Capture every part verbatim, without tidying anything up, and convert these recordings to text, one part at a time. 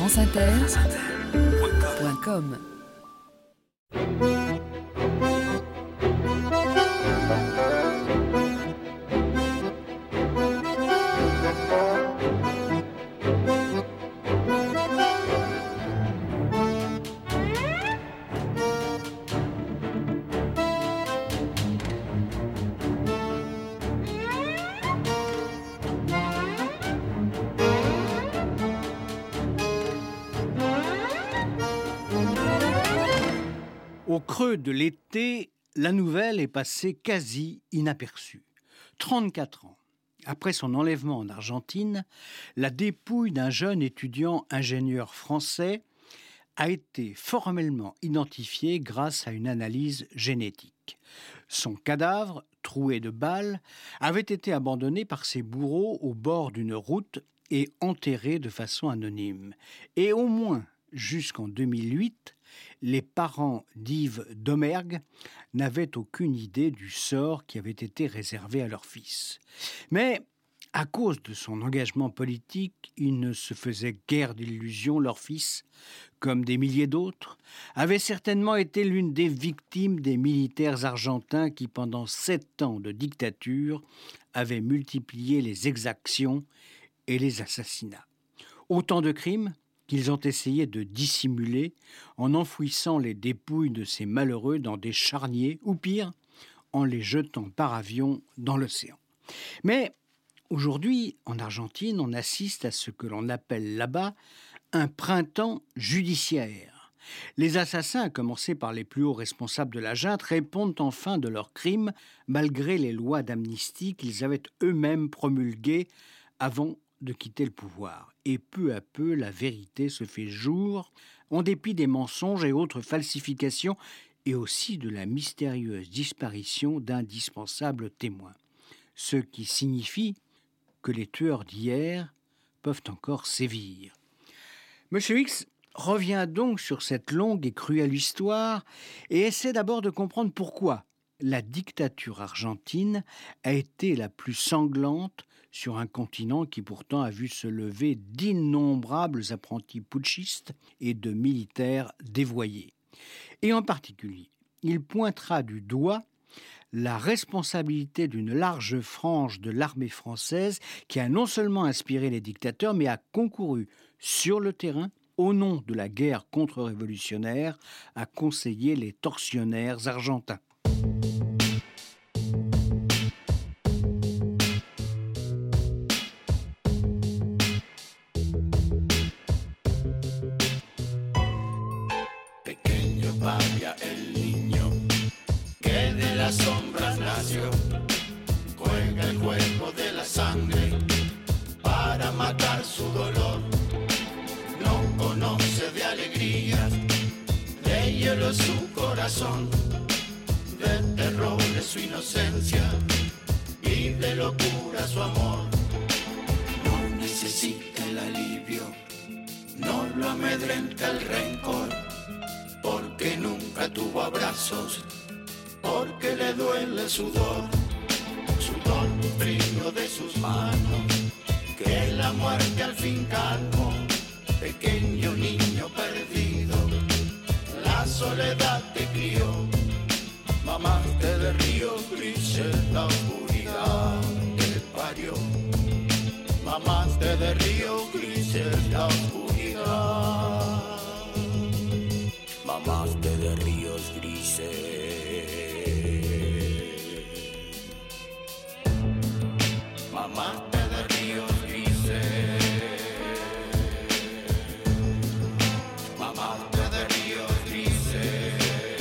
France Inter point com. Au creux de l'été, la nouvelle est passée quasi inaperçue. trente-quatre ans, après son enlèvement en Argentine, la dépouille d'un jeune étudiant ingénieur français a été formellement identifiée grâce à une analyse génétique. Son cadavre, troué de balles, avait été abandonné par ses bourreaux au bord d'une route et enterré de façon anonyme. Et au moins jusqu'en deux mille huit, les parents d'Yves Domergue n'avaient aucune idée du sort qui avait été réservé à leur fils. Mais, à cause de son engagement politique, il ne se faisait guère d'illusions. Leur fils, comme des milliers d'autres, avait certainement été l'une des victimes des militaires argentins qui, pendant sept ans de dictature, avaient multiplié les exactions et les assassinats. Autant de crimes qu'ils ont essayé de dissimuler en enfouissant les dépouilles de ces malheureux dans des charniers, ou pire, en les jetant par avion dans l'océan. Mais aujourd'hui, en Argentine, on assiste à ce que l'on appelle là-bas un printemps judiciaire. Les assassins, à commencer par les plus hauts responsables de la junte, répondent enfin de leurs crimes, malgré les lois d'amnistie qu'ils avaient eux-mêmes promulguées avant de quitter le pouvoir. Et peu à peu, la vérité se fait jour, en dépit des mensonges et autres falsifications, et aussi de la mystérieuse disparition d'indispensables témoins. Ce qui signifie que les tueurs d'hier peuvent encore sévir. Monsieur X revient donc sur cette longue et cruelle histoire et essaie d'abord de comprendre pourquoi la dictature argentine a été la plus sanglante sur un continent qui pourtant a vu se lever d'innombrables apprentis putschistes et de militaires dévoyés. Et en particulier, il pointera du doigt la responsabilité d'une large frange de l'armée française qui a non seulement inspiré les dictateurs, mais a concouru sur le terrain, au nom de la guerre contre-révolutionnaire, à conseiller les tortionnaires argentins. Juega el juego de la sangre para matar su dolor. No conoce de alegría, de hielo es su corazón, de terror es su inocencia y de locura su amor. No necesita el alivio, no lo amedrenta el rencor, porque nunca tuvo abrazos, porque le duele el sudor, sudor frío de sus manos, que la muerte al fin calmó. Pequeño niño perdido, la soledad te crió, mamaste de ríos grises, la oscuridad te parió, mamaste de ríos grises, la oscuridad, mamaste de ríos grises. Mamaste de ríos grises, mamaste de ríos grises.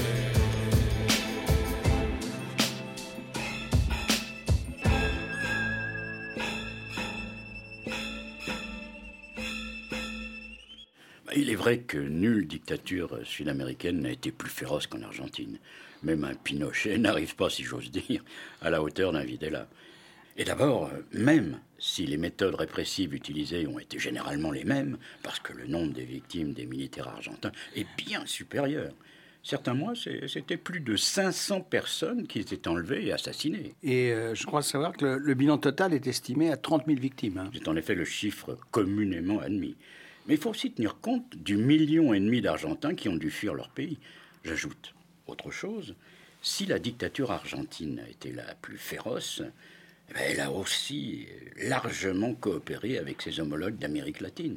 Il est vrai que nulle dictature sud-américaine n'a été plus féroce qu'en Argentine. Même un Pinochet n'arrive pas, si j'ose dire, à la hauteur d'un Videla. Et d'abord, même si les méthodes répressives utilisées ont été généralement les mêmes, parce que le nombre des victimes des militaires argentins est bien supérieur, certains mois, c'était plus de cinq cents personnes qui étaient enlevées et assassinées. Et euh, je crois savoir que le, le bilan total est estimé à trente mille victimes. Hein. C'est en effet le chiffre communément admis. Mais il faut aussi tenir compte du million et demi d'Argentins qui ont dû fuir leur pays. J'ajoute autre chose, si la dictature argentine a été la plus féroce, eh bien, elle a aussi largement coopéré avec ses homologues d'Amérique latine.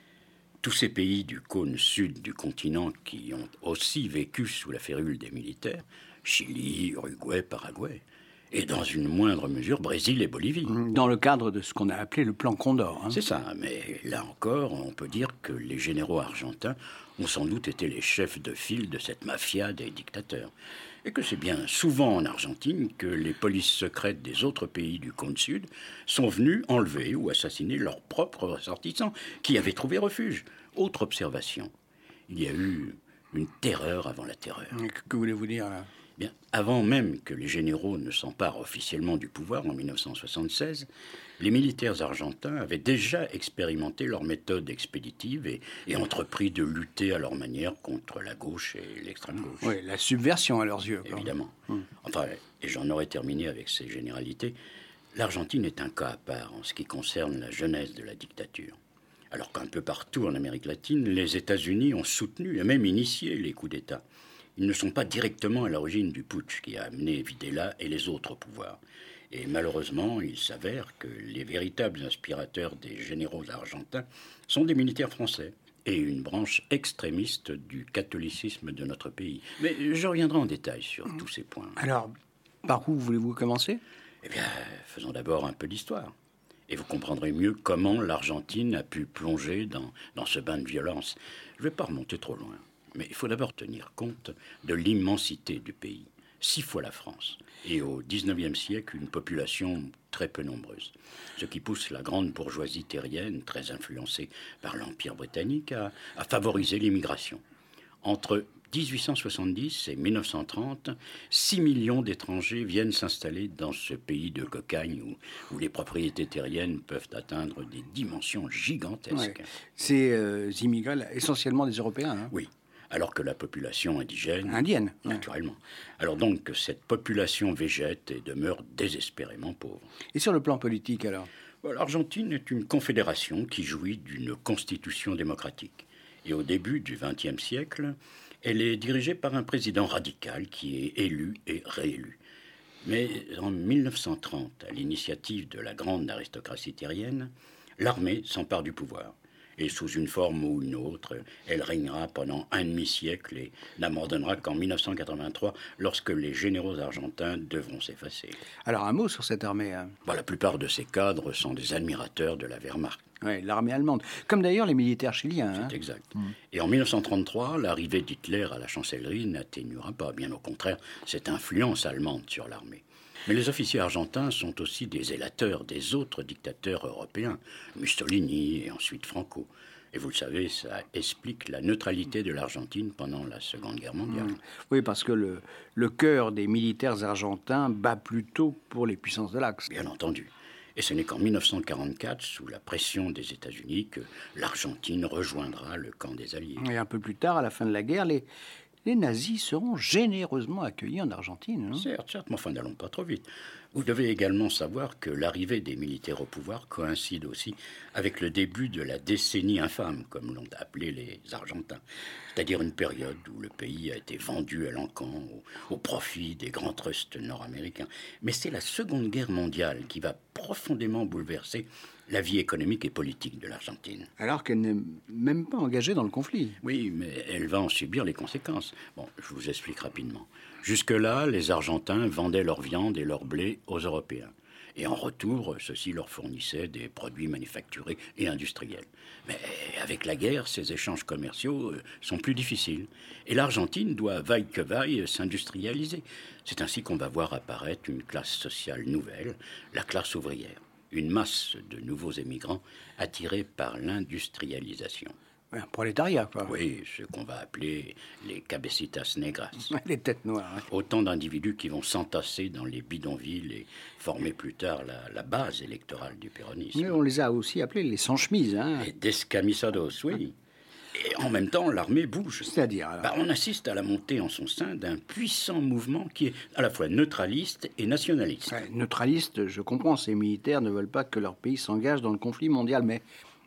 Tous ces pays du cône sud du continent qui ont aussi vécu sous la férule des militaires, Chili, Uruguay, Paraguay, et dans une moindre mesure Brésil et Bolivie. Dans le cadre de ce qu'on a appelé le plan Condor. Hein. C'est ça, mais là encore, on peut dire que les généraux argentins ont sans doute été les chefs de file de cette mafia des dictateurs. Et que c'est bien souvent en Argentine que les polices secrètes des autres pays du cône sud sont venues enlever ou assassiner leurs propres ressortissants qui avaient trouvé refuge. Autre observation, il y a eu une terreur avant la terreur. Que voulez-vous dire là ? Bien, avant même que les généraux ne s'emparent officiellement du pouvoir en mille neuf cent soixante-seize, les militaires argentins avaient déjà expérimenté leurs méthodes expéditives et, et entrepris de lutter à leur manière contre la gauche et l'extrême gauche. Oui, la subversion à leurs yeux. Quoi. Évidemment. Hum. Enfin, et j'en aurais terminé avec ces généralités, l'Argentine est un cas à part en ce qui concerne la genèse de la dictature. Alors qu'un peu partout en Amérique latine, les États-Unis ont soutenu et même initié les coups d'État. Ils ne sont pas directement à l'origine du putsch qui a amené Videla et les autres au pouvoir. Et malheureusement, il s'avère que les véritables inspirateurs des généraux argentins sont des militaires français et une branche extrémiste du catholicisme de notre pays. Mais je reviendrai en détail sur tous ces points. Alors, par où voulez-vous commencer ? Eh bien, faisons d'abord un peu d'histoire. Et vous comprendrez mieux comment l'Argentine a pu plonger dans, dans ce bain de violence. Je ne vais pas remonter trop loin. Mais il faut d'abord tenir compte de l'immensité du pays, six fois la France, et au dix-neuvième siècle, une population très peu nombreuse. Ce qui pousse la grande bourgeoisie terrienne, très influencée par l'Empire britannique, à, à favoriser l'immigration. Entre dix-huit cent soixante-dix et mille neuf cent trente, six millions d'étrangers viennent s'installer dans ce pays de cocagne où, où les propriétés terriennes peuvent atteindre des dimensions gigantesques. Ouais. Ces euh, immigrés, là, essentiellement des Européens. Hein. Oui. Alors que la population indigène... Indienne. Naturellement. Ouais. Alors donc que cette population végète et demeure désespérément pauvre. Et sur le plan politique, alors ? L'Argentine est une confédération qui jouit d'une constitution démocratique. Et au début du vingtième siècle, elle est dirigée par un président radical qui est élu et réélu. Mais en mille neuf cent trente, à l'initiative de la grande aristocratie terrienne, l'armée s'empare du pouvoir. Et sous une forme ou une autre, elle régnera pendant un demi-siècle et n'abandonnera qu'en mille neuf cent quatre-vingt-trois, lorsque les généraux argentins devront s'effacer. Alors un mot sur cette armée. Hein. Bon, la plupart de ces cadres sont des admirateurs de la Wehrmacht. Oui, l'armée allemande, comme d'ailleurs les militaires chiliens. C'est hein. exact. Mmh. Et en mille neuf cent trente-trois, l'arrivée d'Hitler à la chancellerie n'atténuera pas, bien au contraire, cette influence allemande sur l'armée. Mais les officiers argentins sont aussi des zélateurs des autres dictateurs européens, Mussolini et ensuite Franco. Et vous le savez, ça explique la neutralité de l'Argentine pendant la Seconde Guerre mondiale. Mmh. Oui, parce que le, le cœur des militaires argentins bat plutôt pour les puissances de l'Axe. Bien entendu. Et ce n'est qu'en mille neuf cent quarante-quatre, sous la pression des États-Unis, que l'Argentine rejoindra le camp des Alliés. Et un peu plus tard, à la fin de la guerre, les... Les nazis seront généreusement accueillis en Argentine. Hein. Certes, certes, mais enfin, n'allons pas trop vite. Vous devez également savoir que l'arrivée des militaires au pouvoir coïncide aussi avec le début de la décennie infâme, comme l'ont appelé les Argentins. C'est-à-dire une période où le pays a été vendu à l'encan au, au profit des grands trusts nord-américains. Mais c'est la Seconde Guerre mondiale qui va profondément bouleverser la vie économique et politique de l'Argentine. Alors qu'elle n'est même pas engagée dans le conflit. Oui, mais elle va en subir les conséquences. Bon, je vous explique rapidement. Jusque-là, les Argentins vendaient leur viande et leur blé aux Européens. Et en retour, ceux-ci leur fournissaient des produits manufacturés et industriels. Mais avec la guerre, ces échanges commerciaux sont plus difficiles. Et l'Argentine doit, vaille que vaille, s'industrialiser. C'est ainsi qu'on va voir apparaître une classe sociale nouvelle, la classe ouvrière. Une masse de nouveaux émigrants attirés par l'industrialisation. Un prolétariat, quoi. Oui, ce qu'on va appeler les cabecitas negras. Les têtes noires. Hein. Autant d'individus qui vont s'entasser dans les bidonvilles et former plus tard la, la base électorale du péronisme. Mais on les a aussi appelés les sans-chemises. Hein. Les descamisados, oui. Et en même temps, l'armée bouge. C'est-à-dire alors... bah, on assiste à la montée en son sein d'un puissant mouvement qui est à la fois neutraliste et nationaliste. Ouais, neutraliste, je comprends, ces militaires ne veulent pas que leur pays s'engage dans le conflit mondial, mais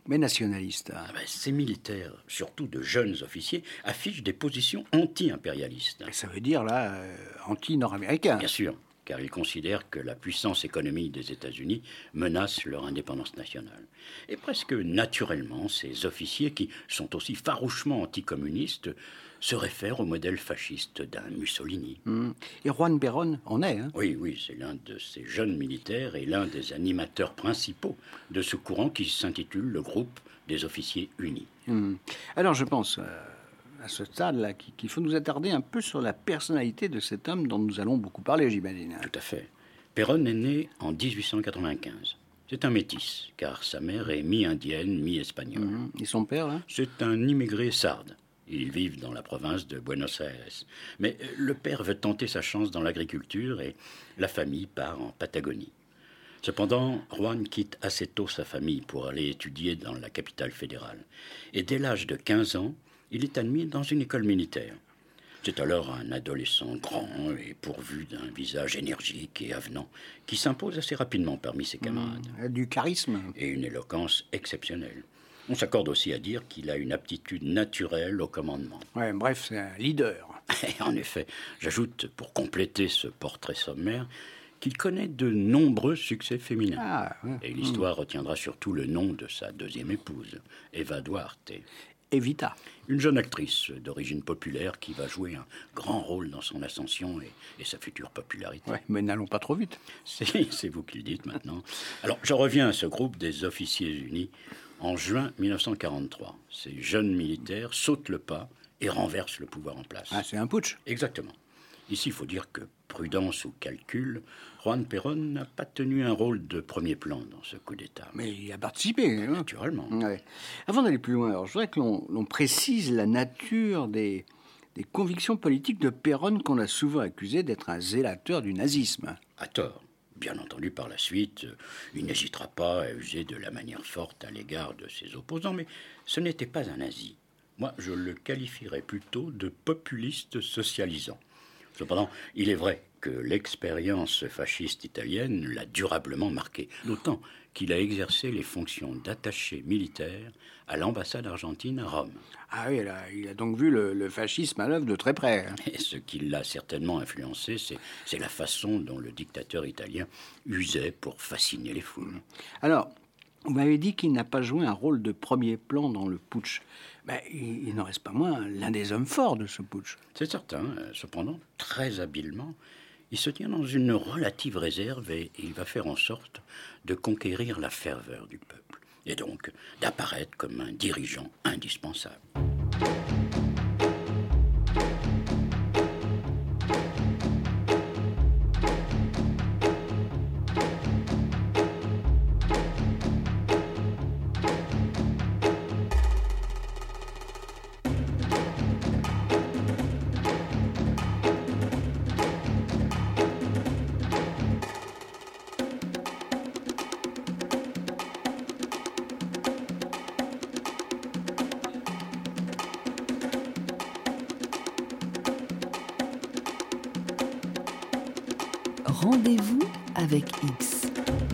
mais nationaliste. Ah ben, ces militaires, surtout de jeunes officiers, affichent des positions anti-impérialistes. Ça veut dire, là, euh, anti-nord-américain. Bien sûr, car ils considèrent que la puissance économique des États-Unis menace leur indépendance nationale. Et presque naturellement, ces officiers, qui sont aussi farouchement anticommunistes, se réfèrent au modèle fasciste d'un Mussolini. Mmh. Et Juan Perón en est, hein? Oui, oui, c'est l'un de ces jeunes militaires et l'un des animateurs principaux de ce courant qui s'intitule le groupe des officiers unis. Mmh. Alors je pense... Euh... à ce stade-là, qu'il faut nous attarder un peu sur la personnalité de cet homme dont nous allons beaucoup parler, j'imagine. Tout à fait. Perón est né en dix-huit cent quatre-vingt-quinze. C'est un métis, car sa mère est mi-indienne, mi-espagnole. Mmh. Et son père, là? C'est un immigré sarde. Ils vivent dans la province de Buenos Aires. Mais le père veut tenter sa chance dans l'agriculture et la famille part en Patagonie. Cependant, Juan quitte assez tôt sa famille pour aller étudier dans la capitale fédérale. Et dès l'âge de quinze ans, il est admis dans une école militaire. C'est alors un adolescent grand et pourvu d'un visage énergique et avenant qui s'impose assez rapidement parmi ses camarades. Mmh, du charisme. Et une éloquence exceptionnelle. On s'accorde aussi à dire qu'il a une aptitude naturelle au commandement. Ouais, bref, c'est un leader. Et en effet, j'ajoute, pour compléter ce portrait sommaire, qu'il connaît de nombreux succès féminins. Ah, ouais. Et l'histoire mmh. retiendra surtout le nom de sa deuxième épouse, Eva Duarte. Evita. Une jeune actrice d'origine populaire qui va jouer un grand rôle dans son ascension et, et sa future popularité. Ouais, mais n'allons pas trop vite. C'est, c'est vous qui le dites maintenant. Alors, je reviens à ce groupe des officiers unis. En juin mille neuf cent quarante-trois, ces jeunes militaires sautent le pas et renversent le pouvoir en place. Ah, c'est un putsch. Exactement. Ici, il faut dire que, prudence ou calcul, Juan Perón n'a pas tenu un rôle de premier plan dans ce coup d'État. Mais il a participé. Hein. Naturellement. Ouais. Avant d'aller plus loin, alors, je voudrais que l'on, l'on précise la nature des, des convictions politiques de Perón qu'on a souvent accusé d'être un zélateur du nazisme. À tort. Bien entendu, par la suite, il n'hésitera pas à user de la manière forte à l'égard de ses opposants, mais ce n'était pas un nazi. Moi, je le qualifierais plutôt de populiste socialisant. Cependant, il est vrai que l'expérience fasciste italienne l'a durablement marqué, d'autant qu'il a exercé les fonctions d'attaché militaire à l'ambassade argentine à Rome. Ah oui, là, il a donc vu le, le fascisme à l'œuvre de très près. Hein. Et ce qui l'a certainement influencé, c'est, c'est la façon dont le dictateur italien usait pour fasciner les foules. Alors, vous m'avez dit qu'il n'a pas joué un rôle de premier plan dans le putsch. Ben, il, il n'en reste pas moins l'un des hommes forts de ce putsch. C'est certain. Cependant, très habilement, il se tient dans une relative réserve et il va faire en sorte de conquérir la ferveur du peuple. Et donc d'apparaître comme un dirigeant indispensable. Rendez-vous avec X.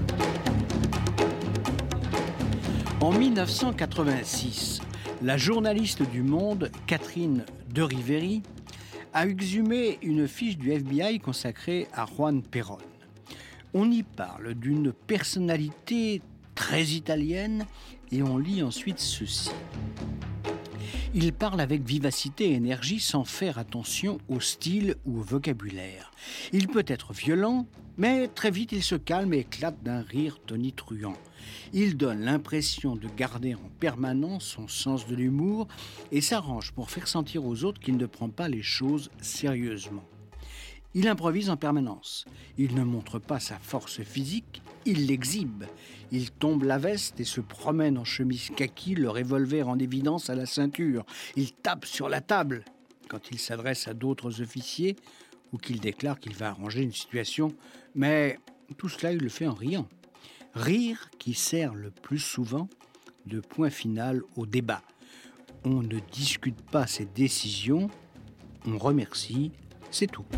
En mille neuf cent quatre-vingt-six, la journaliste du Monde, Catherine de Riveri, a exhumé une fiche du F B I consacrée à Juan Perón. On y parle d'une personnalité très italienne et on lit ensuite ceci. Il parle avec vivacité et énergie sans faire attention au style ou au vocabulaire. Il peut être violent, mais très vite il se calme et éclate d'un rire tonitruant. Il donne l'impression de garder en permanence son sens de l'humour et s'arrange pour faire sentir aux autres qu'il ne prend pas les choses sérieusement. Il improvise en permanence. Il ne montre pas sa force physique, il l'exhibe. Il tombe la veste et se promène en chemise kaki, le revolver en évidence à la ceinture. Il tape sur la table quand il s'adresse à d'autres officiers ou qu'il déclare qu'il va arranger une situation. Mais tout cela, il le fait en riant. Rire qui sert le plus souvent de point final au débat. On ne discute pas ses décisions, on remercie, c'est tout.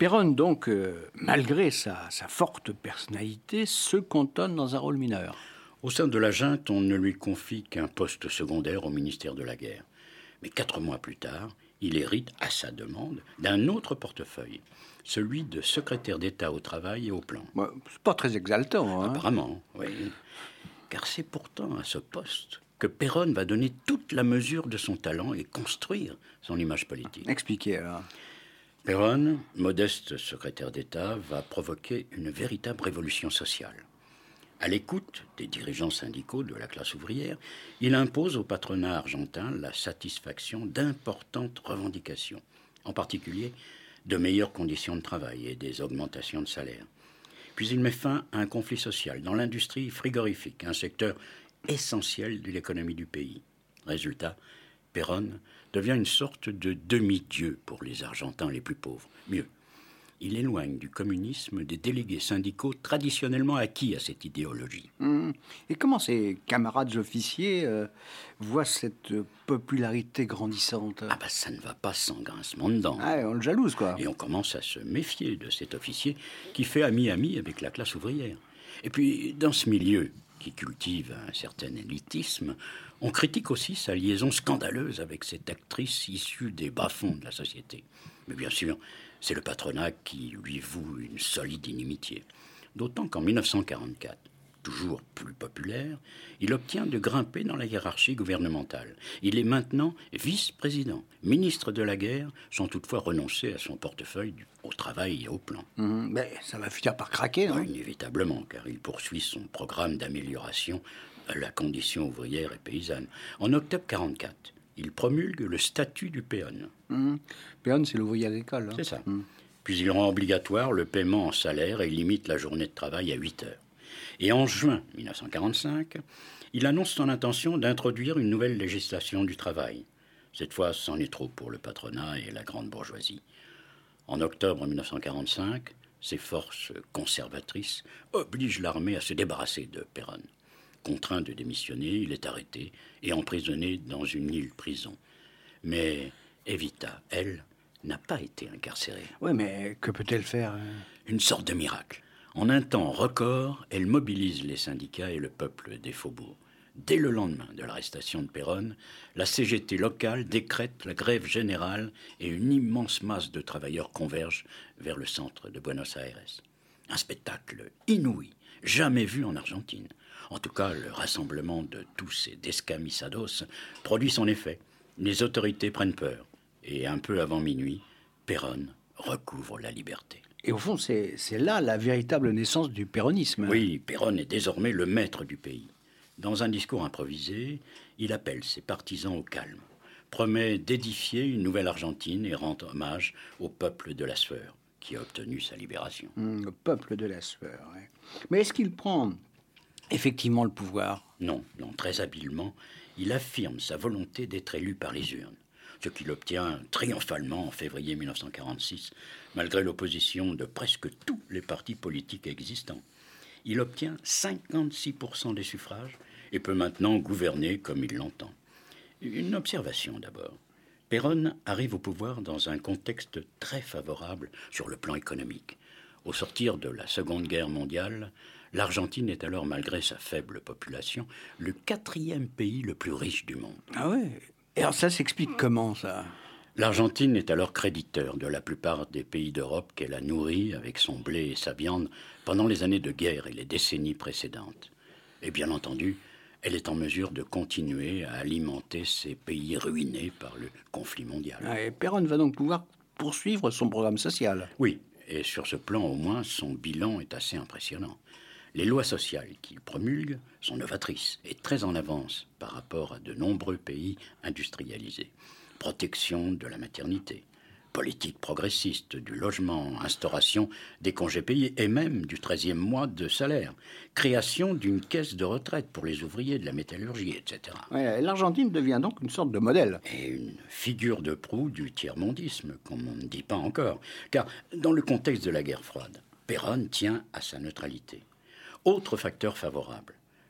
Perón, donc, euh, malgré sa, sa forte personnalité, se cantonne dans un rôle mineur. Au sein de la junte, on ne lui confie qu'un poste secondaire au ministère de la Guerre. Mais quatre mois plus tard, il hérite, à sa demande, d'un autre portefeuille, celui de secrétaire d'État au Travail et au Plan. Ouais, c'est pas très exaltant, hein. Apparemment, oui. Car c'est pourtant à ce poste que Perón va donner toute la mesure de son talent et construire son image politique. Expliquez alors. Perón, modeste secrétaire d'État, va provoquer une véritable révolution sociale. À l'écoute des dirigeants syndicaux de la classe ouvrière, il impose au patronat argentin la satisfaction d'importantes revendications, en particulier de meilleures conditions de travail et des augmentations de salaire. Puis il met fin à un conflit social dans l'industrie frigorifique, un secteur essentiel de l'économie du pays. Résultat, Perón devient une sorte de demi-dieu pour les Argentins les plus pauvres. Mieux, il éloigne du communisme des délégués syndicaux traditionnellement acquis à cette idéologie. Mmh. Et comment ses camarades officiers euh, voient cette popularité grandissante? Ah bah ça ne va pas sans grincement de dents. Ah, on le jalouse, quoi. Et on commence à se méfier de cet officier qui fait ami-ami avec la classe ouvrière. Et puis, dans ce milieu qui cultive un certain élitisme, on critique aussi sa liaison scandaleuse avec cette actrice issue des bas-fonds de la société. Mais bien sûr, c'est le patronat qui lui voue une solide inimitié. D'autant qu'en mille neuf cent quarante-quatre, toujours plus populaire, il obtient de grimper dans la hiérarchie gouvernementale. Il est maintenant vice-président. Ministre de la guerre, sans toutefois renoncer à son portefeuille au travail et au plan. Mmh, mais ça va finir par craquer, non? Oui, inévitablement, car il poursuit son programme d'amélioration de la condition ouvrière et paysanne. En octobre quarante-quatre, il promulgue le statut du péon. Mmh. Péon, c'est l'ouvrier agricole. Hein. C'est ça. Mmh. Puis il rend obligatoire le paiement en salaire et limite la journée de travail à huit heures. Et en juin mille neuf cent quarante-cinq, il annonce son intention d'introduire une nouvelle législation du travail. Cette fois, c'en est trop pour le patronat et la grande bourgeoisie. En octobre mille neuf cent quarante-cinq, ces forces conservatrices obligent l'armée à se débarrasser de Perón. Contraint de démissionner, il est arrêté et emprisonné dans une île-prison. Mais Evita, elle, n'a pas été incarcérée. Oui, mais que peut-elle faire? Une sorte de miracle. En un temps record, elle mobilise les syndicats et le peuple des faubourgs. Dès le lendemain de l'arrestation de Perón, la C G T locale décrète la grève générale et une immense masse de travailleurs converge vers le centre de Buenos Aires. Un spectacle inouï, jamais vu en Argentine. En tout cas, le rassemblement de tous ces descamisados produit son effet. Les autorités prennent peur. Et un peu avant minuit, Perón recouvre la liberté. Et au fond, c'est, c'est là la véritable naissance du péronisme. Oui, Perón est désormais le maître du pays. Dans un discours improvisé, il appelle ses partisans au calme, promet d'édifier une nouvelle Argentine et rend hommage au peuple de la sueur, qui a obtenu sa libération. Mmh, le peuple de la sueur, oui. Mais est-ce qu'il prend effectivement le pouvoir? Non, non, très habilement, il affirme sa volonté d'être élu par les urnes, ce qu'il obtient triomphalement en février mille neuf cent quarante-six, malgré l'opposition de presque tous les partis politiques existants. Il obtient cinquante-six pour cent des suffrages et peut maintenant gouverner comme il l'entend. Une observation d'abord. Perón arrive au pouvoir dans un contexte très favorable sur le plan économique. Au sortir de la Seconde Guerre mondiale, l'Argentine est alors, malgré sa faible population, le quatrième pays le plus riche du monde. Ah ouais. Et alors ça s'explique comment, ça? L'Argentine est alors créditeur de la plupart des pays d'Europe qu'elle a nourris avec son blé et sa viande pendant les années de guerre et les décennies précédentes. Et bien entendu, elle est en mesure de continuer à alimenter ces pays ruinés par le conflit mondial. Ah, et Perón va donc pouvoir poursuivre son programme social. Oui, et sur ce plan au moins, son bilan est assez impressionnant. Les lois sociales qu'il promulgue sont novatrices et très en avance par rapport à de nombreux pays industrialisés. Protection de la maternité, politique progressiste du logement, instauration des congés payés et même du treizième mois de salaire, création d'une caisse de retraite pour les ouvriers de la métallurgie, et cetera. Ouais, l'Argentine devient donc une sorte de modèle. Et une figure de proue du tiers-mondisme, comme on ne dit pas encore. Car dans le contexte de la guerre froide, Perón tient à sa neutralité. Autre facteur favorable,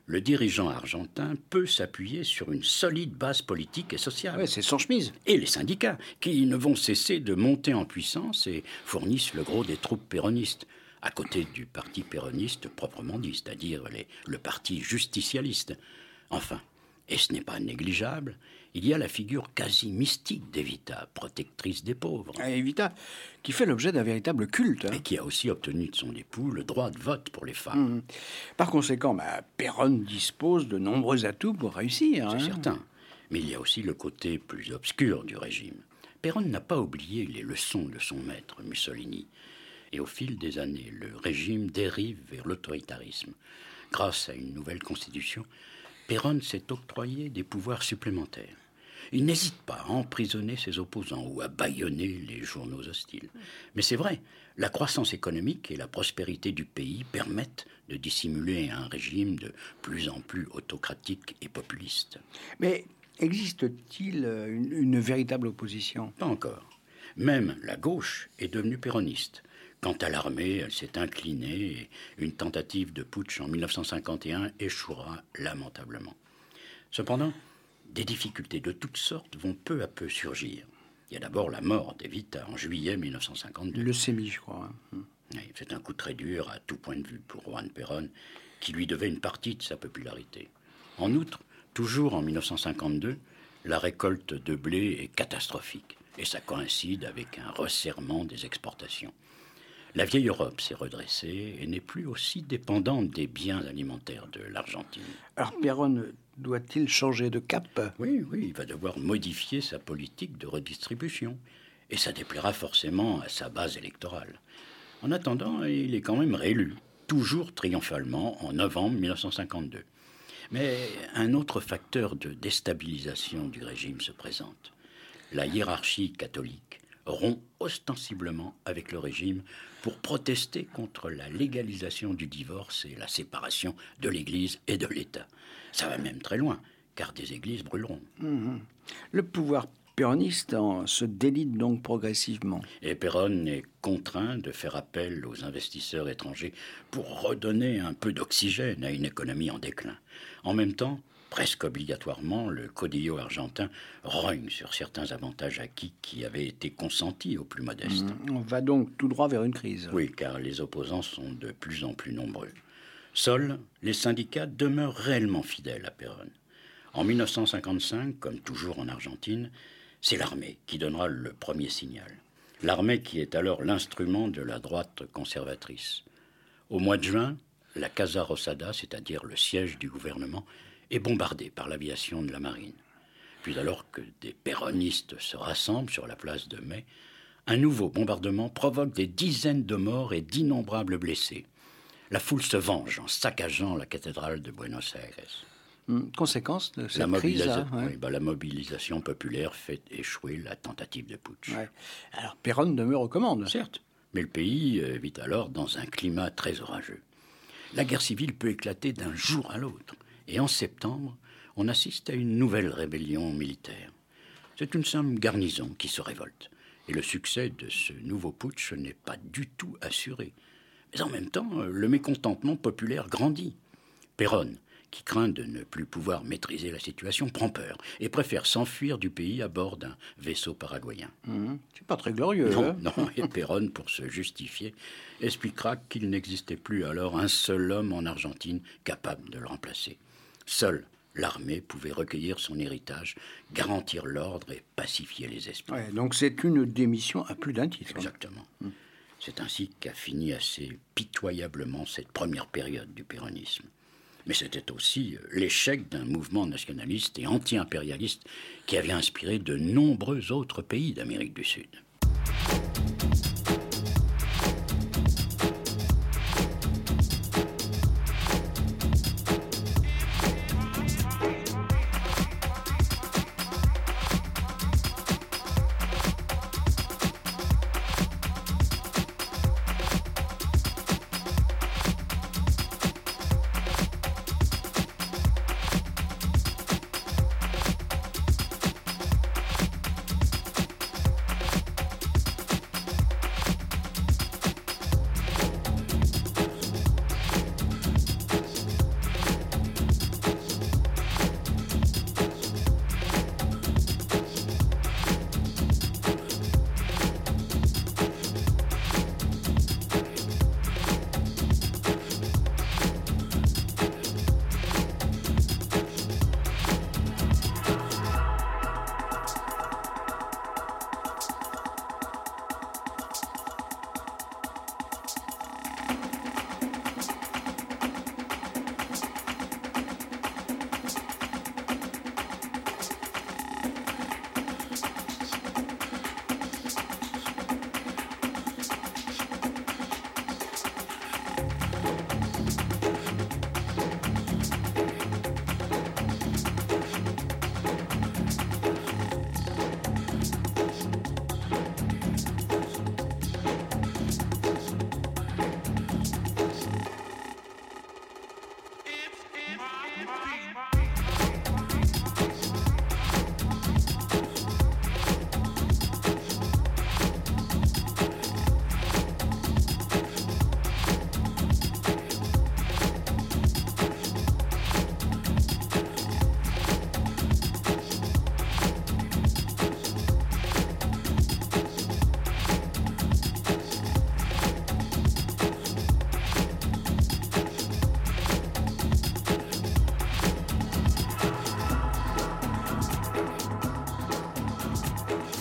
le dirigeant argentin peut s'appuyer sur une solide base politique et sociale. Ouais, c'est sans chemise. Et les syndicats, qui ne vont cesser de monter en puissance et fournissent le gros des troupes péronistes, à côté du parti péroniste proprement dit, c'est-à-dire les, le parti justicialiste. Enfin, et ce n'est pas négligeable, il y a la figure quasi mystique d'Evita, protectrice des pauvres. Et Evita, qui fait l'objet d'un véritable culte. Hein. Et qui a aussi obtenu de son époux le droit de vote pour les femmes. Mmh. Par conséquent, bah, Perón dispose de nombreux atouts pour réussir. C'est hein. certain. Mais il y a aussi le côté plus obscur du régime. Perón n'a pas oublié les leçons de son maître, Mussolini. Et au fil des années, le régime dérive vers l'autoritarisme. Grâce à une nouvelle constitution, Perón s'est octroyé des pouvoirs supplémentaires. Il n'hésite pas à emprisonner ses opposants ou à bâillonner les journaux hostiles. Mais c'est vrai, la croissance économique et la prospérité du pays permettent de dissimuler un régime de plus en plus autocratique et populiste. Mais existe-t-il une, une véritable opposition ? Pas encore. Même la gauche est devenue péroniste. Quant à l'armée, elle s'est inclinée et une tentative de putsch en mille neuf cent cinquante et un échouera lamentablement. Cependant, des difficultés de toutes sortes vont peu à peu surgir. Il y a d'abord la mort d'Evita en juillet mille neuf cent cinquante-deux. Leucémie, je crois. Hein. Oui, c'est un coup très dur à tout point de vue pour Juan Perón, qui lui devait une partie de sa popularité. En outre, toujours en mille neuf cent cinquante-deux, la récolte de blé est catastrophique, et ça coïncide avec un resserrement des exportations. La vieille Europe s'est redressée et n'est plus aussi dépendante des biens alimentaires de l'Argentine. Alors Perón doit-il changer de cap ? Oui, oui, il va devoir modifier sa politique de redistribution. Et ça déplaira forcément à sa base électorale. En attendant, il est quand même réélu, toujours triomphalement, en novembre mille neuf cent cinquante-deux. Mais un autre facteur de déstabilisation du régime se présente. La hiérarchie catholique rompt ostensiblement avec le régime pour protester contre la légalisation du divorce et la séparation de l'Église et de l'État. Ça va même très loin, car des églises brûleront. Mmh. Le pouvoir péroniste en se délite donc progressivement. Et Perón est contraint de faire appel aux investisseurs étrangers pour redonner un peu d'oxygène à une économie en déclin. En même temps, presque obligatoirement, le caudillo argentin rogne sur certains avantages acquis qui avaient été consentis aux plus modestes. Mmh. On va donc tout droit vers une crise. Oui, car les opposants sont de plus en plus nombreux. Seuls, les syndicats demeurent réellement fidèles à Perón. En mille neuf cent cinquante-cinq, comme toujours en Argentine, c'est l'armée qui donnera le premier signal. L'armée qui est alors l'instrument de la droite conservatrice. Au mois de juin, la Casa Rosada, c'est-à-dire le siège du gouvernement, est bombardée par l'aviation de la marine. Puis alors que des péronistes se rassemblent sur la place de Mai, un nouveau bombardement provoque des dizaines de morts et d'innombrables blessés. La foule se venge en saccageant la cathédrale de Buenos Aires. Hum, conséquence de cette La, mobilisa- crise, hein, ouais. oui, bah, la mobilisation populaire fait échouer la tentative de putsch. Ouais. Alors Perón demeure aux commandes. Certes, mais le pays euh, vit alors dans un climat très orageux. La guerre civile peut éclater d'un jour à l'autre. Et en septembre, on assiste à une nouvelle rébellion militaire. C'est une simple garnison qui se révolte. Et le succès de ce nouveau putsch n'est pas du tout assuré. Mais en même temps, le mécontentement populaire grandit. Perón, qui craint de ne plus pouvoir maîtriser la situation, prend peur et préfère s'enfuir du pays à bord d'un vaisseau paraguayen. Mmh, c'est pas très glorieux. Non, hein non, et Perón, pour se justifier, expliquera qu'il n'existait plus alors un seul homme en Argentine capable de le remplacer. Seule l'armée pouvait recueillir son héritage, garantir l'ordre et pacifier les esprits. Ouais, donc c'est une démission à plus d'un titre. Exactement. Mmh. C'est ainsi qu'a fini assez pitoyablement cette première période du péronisme. Mais c'était aussi l'échec d'un mouvement nationaliste et anti-impérialiste qui avait inspiré de nombreux autres pays d'Amérique du Sud.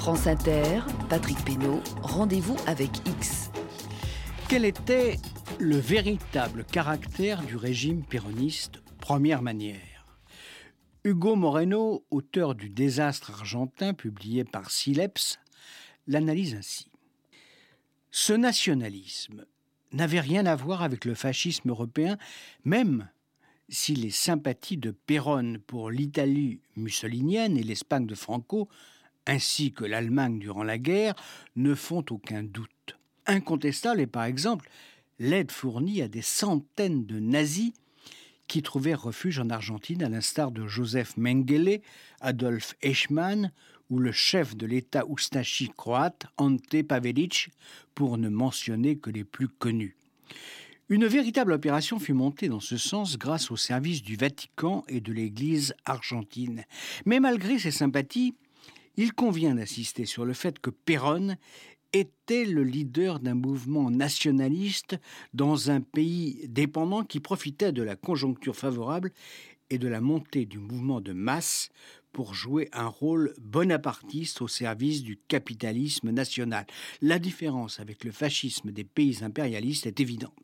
France Inter, Patrick Pénaud, rendez-vous avec X. Quel était le véritable caractère du régime péroniste, première manière? Hugo Moreno, auteur du Désastre argentin, publié par Sileps, l'analyse ainsi. Ce nationalisme n'avait rien à voir avec le fascisme européen, même si les sympathies de Péronne pour l'Italie mussolinienne et l'Espagne de Franco, ainsi que l'Allemagne durant la guerre, ne font aucun doute. Incontestable est par exemple l'aide fournie à des centaines de nazis qui trouvaient refuge en Argentine, à l'instar de Joseph Mengele, Adolf Eichmann ou le chef de l'État oustachie croate, Ante Pavelić, pour ne mentionner que les plus connus. Une véritable opération fut montée dans ce sens grâce au service du Vatican et de l'Église argentine. Mais malgré ces sympathies, il convient d'insister sur le fait que Péronne était le leader d'un mouvement nationaliste dans un pays dépendant qui profitait de la conjoncture favorable et de la montée du mouvement de masse pour jouer un rôle bonapartiste au service du capitalisme national. La différence avec le fascisme des pays impérialistes est évidente.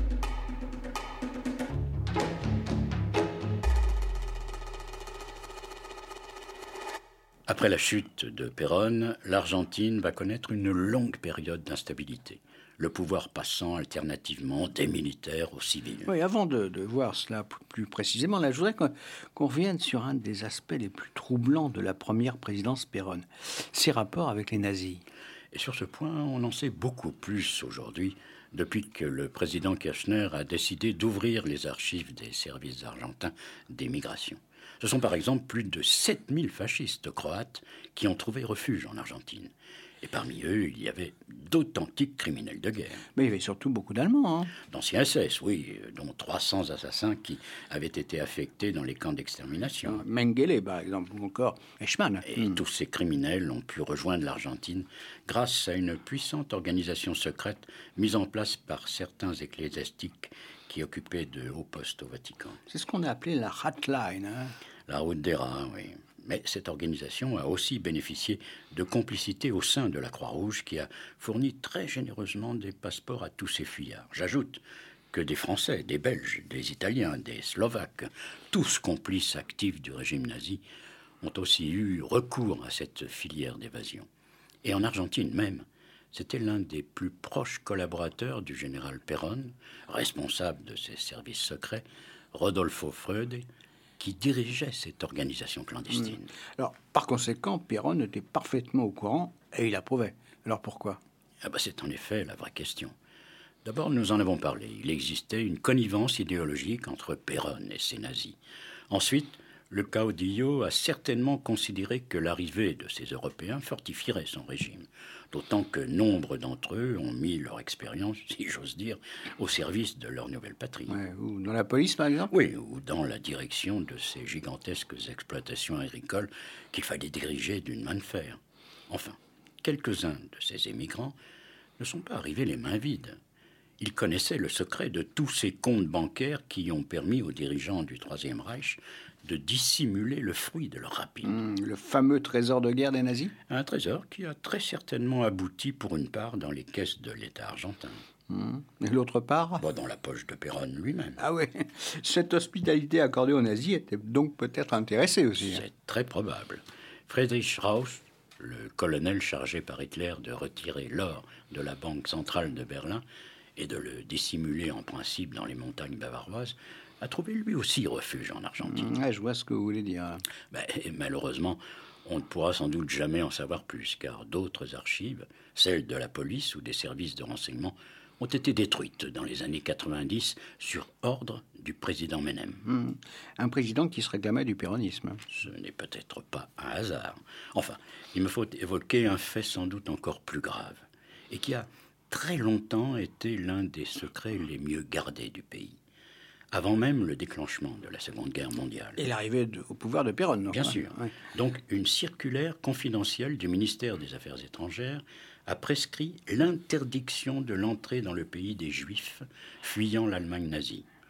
Après la chute de Péronne, l'Argentine va connaître une longue période d'instabilité, le pouvoir passant alternativement des militaires aux civils. Oui, avant de, de voir cela plus précisément, là, je voudrais qu'on, qu'on revienne sur un des aspects les plus troublants de la première présidence Péronne, ses rapports avec les nazis. Et sur ce point, on en sait beaucoup plus aujourd'hui, depuis que le président Kirchner a décidé d'ouvrir les archives des services argentins d'émigration. Ce sont par exemple plus de sept mille fascistes croates qui ont trouvé refuge en Argentine. Et parmi eux, il y avait d'authentiques criminels de guerre. Mais il y avait surtout beaucoup d'Allemands. Hein. D'anciens S S, oui, dont trois cents assassins qui avaient été affectés dans les camps d'extermination. Mengele, par exemple, ou encore Eichmann. Et mmh. tous ces criminels ont pu rejoindre l'Argentine grâce à une puissante organisation secrète mise en place par certains ecclésiastiques qui occupaient de hauts postes au Vatican. C'est ce qu'on a appelé la Hotline. Hein. La route des rats, oui. Mais cette organisation a aussi bénéficié de complicité au sein de la Croix-Rouge qui a fourni très généreusement des passeports à tous ces fuyards. J'ajoute que des Français, des Belges, des Italiens, des Slovaques, tous complices actifs du régime nazi, ont aussi eu recours à cette filière d'évasion. Et en Argentine même, c'était l'un des plus proches collaborateurs du général Péronne, responsable de ses services secrets, Rodolfo Freude, qui dirigeait cette organisation clandestine. Mmh. Alors, par conséquent, Péronne était parfaitement au courant et il approuvait. Alors pourquoi ? Ah bah c'est en effet la vraie question. D'abord, nous en avons parlé. Il existait une connivence idéologique entre Péronne et ses nazis. Ensuite, le caudillo a certainement considéré que l'arrivée de ces Européens fortifierait son régime, d'autant que nombre d'entre eux ont mis leur expérience, si j'ose dire, au service de leur nouvelle patrie. Ouais, ou dans la police, par exemple ? Oui, ou dans la direction de ces gigantesques exploitations agricoles qu'il fallait diriger d'une main de fer. Enfin, quelques-uns de ces émigrants ne sont pas arrivés les mains vides. Ils connaissaient le secret de tous ces comptes bancaires qui ont permis aux dirigeants du Troisième Reich de dissimuler le fruit de leur rapine. Mmh, le fameux trésor de guerre des nazis ? Un trésor qui a très certainement abouti pour une part dans les caisses de l'État argentin. Mmh. Et l'autre part ? Bon, dans la poche de Péronne lui-même. Ah oui, cette hospitalité accordée aux nazis était donc peut-être intéressée aussi. C'est très probable. Friedrich Strauss, le colonel chargé par Hitler de retirer l'or de la banque centrale de Berlin et de le dissimuler en principe dans les montagnes bavaroises, a trouvé lui aussi refuge en Argentine. Ouais, je vois ce que vous voulez dire. Ben, malheureusement, on ne pourra sans doute jamais en savoir plus, car d'autres archives, celles de la police ou des services de renseignement, ont été détruites dans les années quatre-vingt-dix sur ordre du président Menem. Mmh. Un président qui se réclamait du péronisme. Ce n'est peut-être pas un hasard. Enfin, il me faut évoquer un fait sans doute encore plus grave, et qui a très longtemps été l'un des secrets les mieux gardés du pays, avant même le déclenchement de la Seconde Guerre mondiale. Et l'arrivée de, au pouvoir de Péronne. Non, Bien ouais. sûr. Ouais. Donc, une circulaire confidentielle du ministère des Affaires étrangères a prescrit l'interdiction de l'entrée dans le pays des Juifs fuyant l'Allemagne nazie.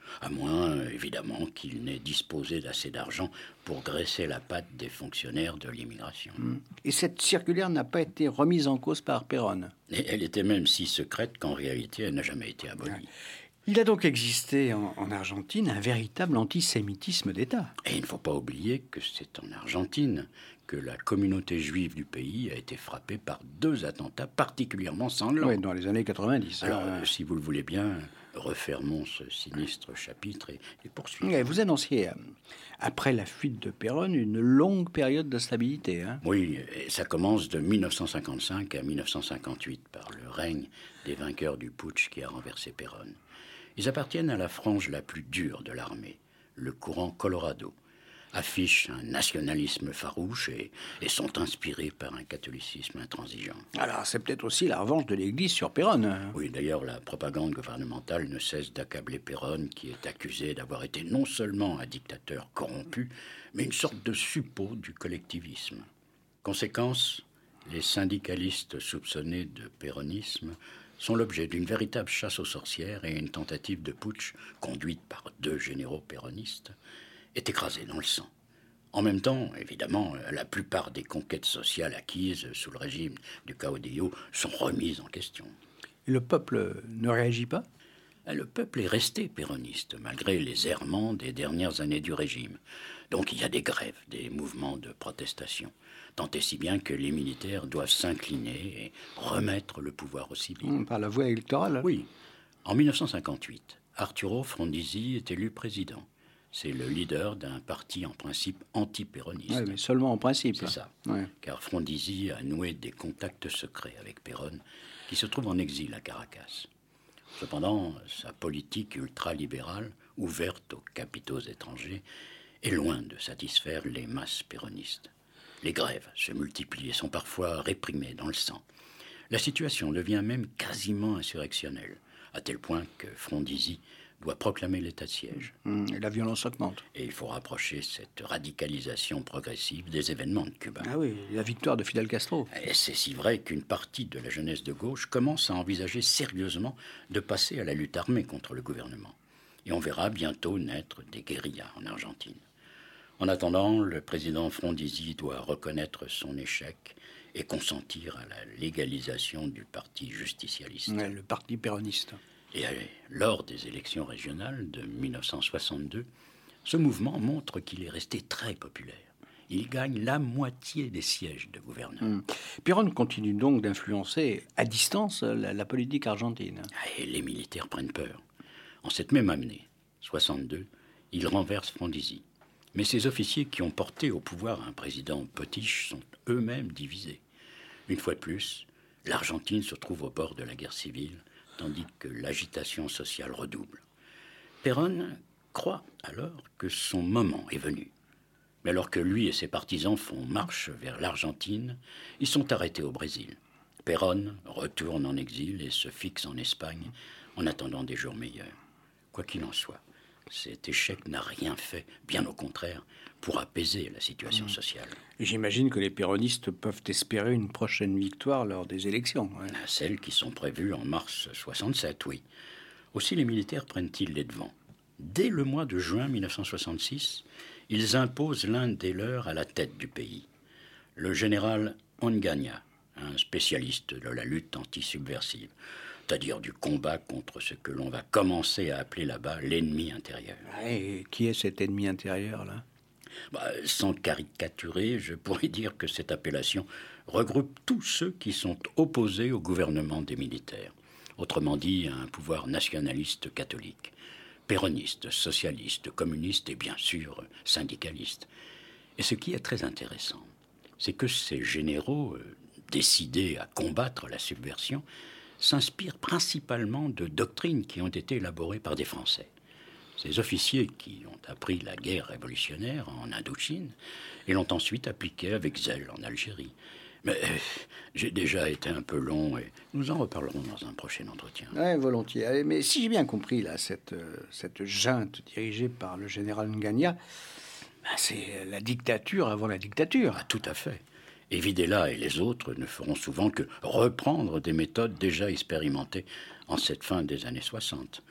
à moins, évidemment, qu'il n'ait disposé d'assez d'argent pour graisser la patte des fonctionnaires de l'immigration. Et cette circulaire n'a pas été remise en cause par Péronne. Et elle était même si secrète qu'en réalité, elle n'a jamais été abolie. Ouais. Il a donc existé en, en Argentine un véritable antisémitisme d'État. Et il ne faut pas oublier que c'est en Argentine que la communauté juive du pays a été frappée par deux attentats particulièrement sanglants. Oui, dans les années quatre-vingt-dix. Alors, euh... si vous le voulez bien, refermons ce sinistre chapitre et, et poursuivons. Oui, vous annonciez, euh, après la fuite de Péronne, une longue période de stabilité. Hein. Oui, et ça commence de mille neuf cent cinquante-cinq à mille neuf cent cinquante-huit par le règne des vainqueurs du putsch qui a renversé Péronne. Ils appartiennent à la frange la plus dure de l'armée, le courant Colorado, affichent un nationalisme farouche et, et sont inspirés par un catholicisme intransigeant. Alors, c'est peut-être aussi la revanche de l'Église sur Péronne. Hein. Oui, d'ailleurs, la propagande gouvernementale ne cesse d'accabler Péronne, qui est accusé d'avoir été non seulement un dictateur corrompu, mais une sorte de suppôt du collectivisme. Conséquence, les syndicalistes soupçonnés de péronisme sont l'objet d'une véritable chasse aux sorcières et une tentative de putsch, conduite par deux généraux péronistes, est écrasée dans le sang. En même temps, évidemment, la plupart des conquêtes sociales acquises sous le régime du caudillo sont remises en question. Et le peuple ne réagit pas ? Le peuple est resté péroniste, malgré les errements des dernières années du régime. Donc il y a des grèves, des mouvements de protestation, tant et si bien que les militaires doivent s'incliner et remettre le pouvoir aux civils. Par la voie électorale ? Oui. En mille neuf cent cinquante-huit, Arturo Frondizi est élu président. C'est le leader d'un parti en principe anti-péroniste. Oui, mais seulement en principe. C'est ça. Ouais. Car Frondizi a noué des contacts secrets avec Péronne, qui se trouve en exil à Caracas. Cependant, sa politique ultralibérale, ouverte aux capitaux étrangers, est loin de satisfaire les masses péronistes. Les grèves se multiplient et sont parfois réprimées dans le sang. La situation devient même quasiment insurrectionnelle, à tel point que Frondizi doit proclamer l'état de siège. Et la violence augmente. Et il faut rapprocher cette radicalisation progressive des événements de Cuba. Ah oui, la victoire de Fidel Castro. Et c'est si vrai qu'une partie de la jeunesse de gauche commence à envisager sérieusement de passer à la lutte armée contre le gouvernement. Et on verra bientôt naître des guérillas en Argentine. En attendant, le président Frondizi doit reconnaître son échec et consentir à la légalisation du parti justicialiste. Ouais, le parti péroniste. Et lors des élections régionales de mille neuf cent soixante-deux, ce mouvement montre qu'il est resté très populaire. Il gagne la moitié des sièges de gouverneur. Mmh. Péronne continue donc d'influencer à distance la, la politique argentine. Et les militaires prennent peur. En cette même année, soixante-deux, il renverse Frondizi. Mais ces officiers qui ont porté au pouvoir un président potiche sont eux-mêmes divisés. Une fois de plus, l'Argentine se trouve au bord de la guerre civile, tandis que l'agitation sociale redouble. Péronne croit alors que son moment est venu. Mais alors que lui et ses partisans font marche vers l'Argentine, ils sont arrêtés au Brésil. Péronne retourne en exil et se fixe en Espagne en attendant des jours meilleurs. Quoi qu'il en soit, cet échec n'a rien fait, bien au contraire, pour apaiser la situation sociale. J'imagine que les péronistes peuvent espérer une prochaine victoire lors des élections. Ouais. Celles qui sont prévues en mars soixante-sept, oui. Aussi les militaires prennent-ils les devants. Dès le mois de juin mille neuf cent soixante-six, ils imposent l'un des leurs à la tête du pays. Le général Ongaña, un spécialiste de la lutte anti-subversive, c'est-à-dire du combat contre ce que l'on va commencer à appeler là-bas l'ennemi intérieur. Et qui est cet ennemi intérieur, là ? Bah, sans caricaturer, je pourrais dire que cette appellation regroupe tous ceux qui sont opposés au gouvernement des militaires. Autrement dit, à un pouvoir nationaliste catholique, péroniste, socialiste, communiste et bien sûr syndicaliste. Et ce qui est très intéressant, c'est que ces généraux, euh, décidés à combattre la subversion, s'inspirent principalement de doctrines qui ont été élaborées par des Français. Ces officiers qui ont appris la guerre révolutionnaire en Indochine et l'ont ensuite appliquée avec zèle en Algérie. Mais euh, j'ai déjà été un peu long et nous en reparlerons dans un prochain entretien. Oui, volontiers. Allez, mais si j'ai bien compris, là, cette, euh, cette junte dirigée par le général Ongaña, ben, c'est la dictature avant la dictature. Ah, tout à fait. Et Videla et les autres ne feront souvent que reprendre des méthodes déjà expérimentées en cette fin des années soixante.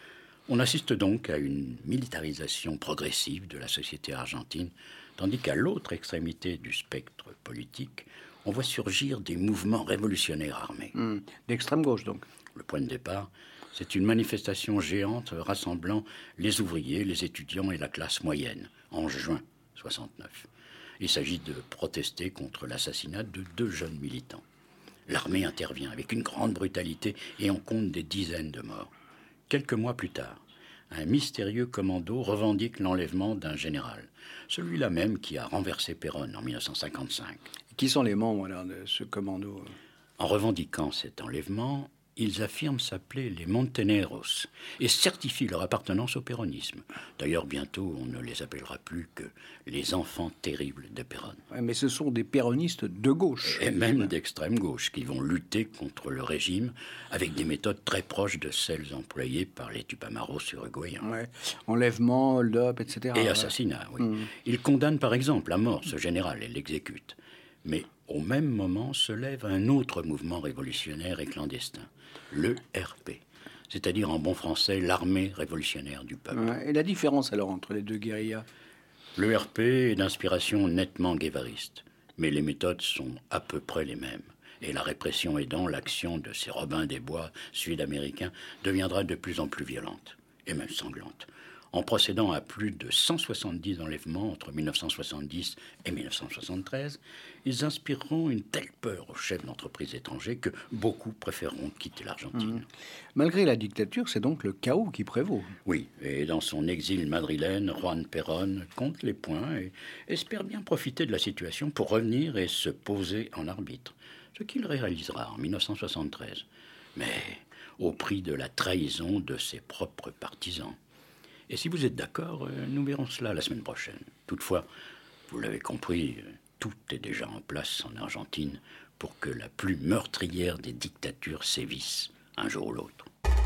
On assiste donc à une militarisation progressive de la société argentine, tandis qu'à l'autre extrémité du spectre politique, on voit surgir des mouvements révolutionnaires armés. Mmh, d'extrême gauche, donc. Le point de départ, c'est une manifestation géante rassemblant les ouvriers, les étudiants et la classe moyenne, en juin soixante-neuf. Il s'agit de protester contre l'assassinat de deux jeunes militants. L'armée intervient avec une grande brutalité et on compte des dizaines de morts. Quelques mois plus tard, un mystérieux commando revendique l'enlèvement d'un général, celui-là même qui a renversé Perón en mille neuf cent cinquante-cinq. Qui sont les membres alors, de ce commando? En revendiquant cet enlèvement, ils affirment s'appeler les Monteneros et certifient leur appartenance au péronisme. D'ailleurs, bientôt, on ne les appellera plus que les enfants terribles de Perón. Ouais, mais ce sont des péronistes de gauche. Et même d'extrême gauche, qui vont lutter contre le régime avec des méthodes très proches de celles employées par les Tupamaros uruguayens. Ouais. Enlèvement, hold-up, et cetera. Et ouais. assassinat, oui. Mmh. Ils condamnent par exemple à mort ce général et l'exécutent. Mais au même moment se lève un autre mouvement révolutionnaire et clandestin, le R P, c'est-à-dire en bon français l'armée révolutionnaire du peuple. Ouais. Et la différence alors entre les deux guérillas? Le R P est d'inspiration nettement guévariste, mais les méthodes sont à peu près les mêmes. Et la répression aidant, l'action de ces Robins des Bois sud-américains deviendra de plus en plus violente, et même sanglante. En procédant à plus de cent soixante-dix enlèvements entre mille neuf cent soixante-dix et mille neuf cent soixante-treize, ils inspireront une telle peur aux chefs d'entreprise étrangers que beaucoup préféreront quitter l'Argentine. Mmh. Malgré la dictature, c'est donc le chaos qui prévaut. Oui, et dans son exil madrilène, Juan Perón compte les points et espère bien profiter de la situation pour revenir et se poser en arbitre, ce qu'il réalisera en mille neuf cent soixante-treize, mais au prix de la trahison de ses propres partisans. Et si vous êtes d'accord, nous verrons cela la semaine prochaine. Toutefois, vous l'avez compris, tout est déjà en place en Argentine pour que la plus meurtrière des dictatures sévisse un jour ou l'autre.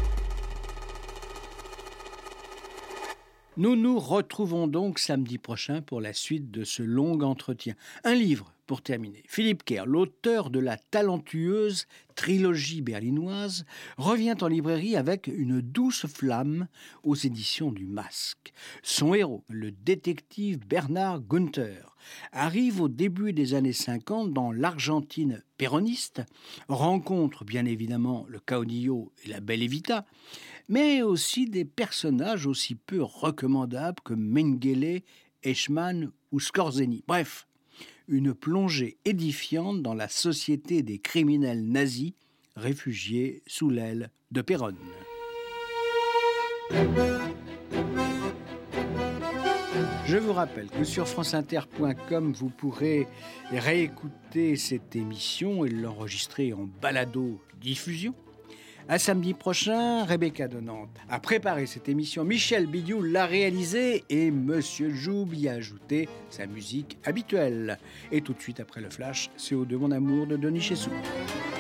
Nous nous retrouvons donc samedi prochain pour la suite de ce long entretien. Un livre pour terminer. Philippe Kerr, l'auteur de la talentueuse trilogie berlinoise, revient en librairie avec Une douce flamme aux éditions du Masque. Son héros, le détective Bernard Günther, arrive au début des années cinquante dans l'Argentine péroniste, rencontre bien évidemment le caudillo et la belle Evita, mais aussi des personnages aussi peu recommandables que Mengele, Eichmann ou Skorzeny. Bref, une plongée édifiante dans la société des criminels nazis réfugiés sous l'aile de Perón. Je vous rappelle que sur franceinter point com, vous pourrez réécouter cette émission et l'enregistrer en balado-diffusion. À samedi prochain, Rebecca de Nantes a préparé cette émission. Michel Bidiou l'a réalisée et Monsieur Joub y a ajouté sa musique habituelle. Et tout de suite après le flash, c'est au de mon amour de Denis Chessou.